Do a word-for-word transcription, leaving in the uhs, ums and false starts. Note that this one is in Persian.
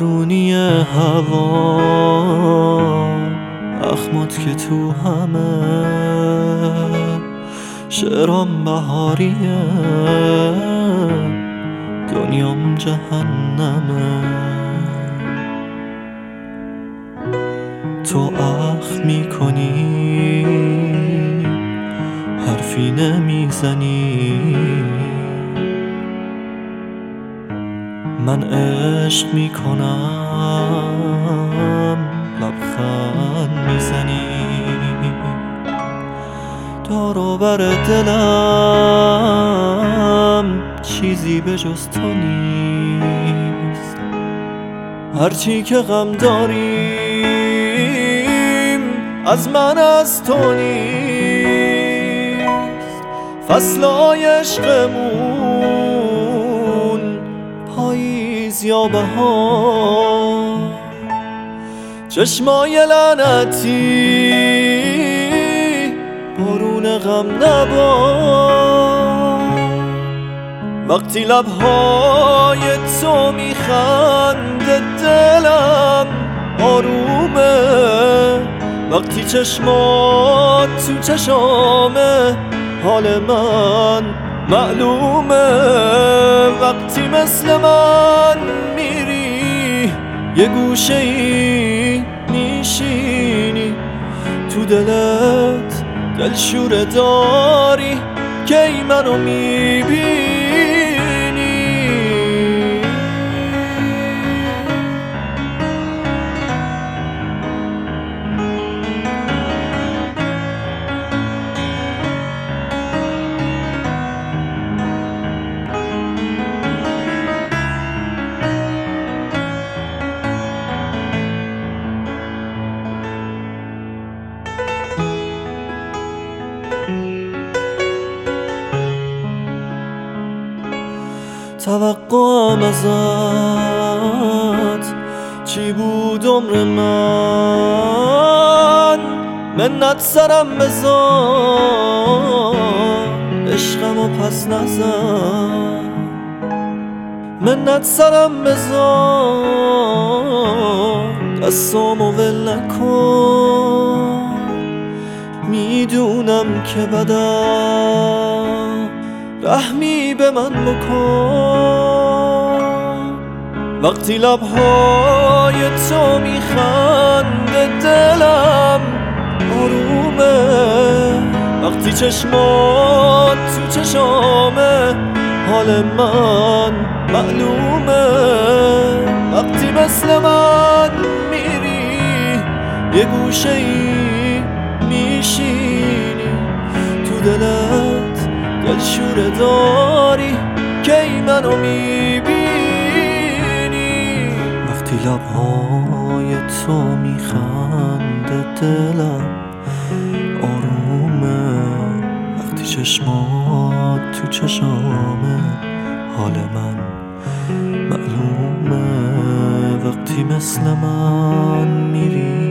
بارونی هوا، اخمات که تو همه، شعرام بهاریه، دنیام جهنمه. تو اخم میکنی، حرفی نمیزنی، من عشق میکنم، لبخند میزنی. دور و بر دلم چیزی به جز تو نیست، هرچی که غم داریم از من از تو نیست. فصلای عشقمون پاییز یا بهار، چشمای لعنتی بارون غم نبار. وقتی لبهای تو میخنده دلم آرومه، وقتی چشمات تو چشامه حال من معلومه. وقتی مثل من میری یه گوشه ای میشینی، تو دلت دلشوره داری که ای منو میبینی. توقعم ازت چی بود عمر من؟ منت سرم بذار، عشقمو پس نزن. منت سرم بذار، دستامو ول نکن. میدونم که بدم، رحمی به من بکن. وقتی لبهای تو میخنده دلم آرومه، وقتی چشمات تو چشامه حال من معلومه. وقتی مثل من میری یه گوشه ای میشینی، تو دلت دلشوره داری که ای منو میبینی. وقتی لبهای تو میخنده دلم آرومه، وقتی چشمات تو چشامه حال من معلومه. وقتی مثل من میری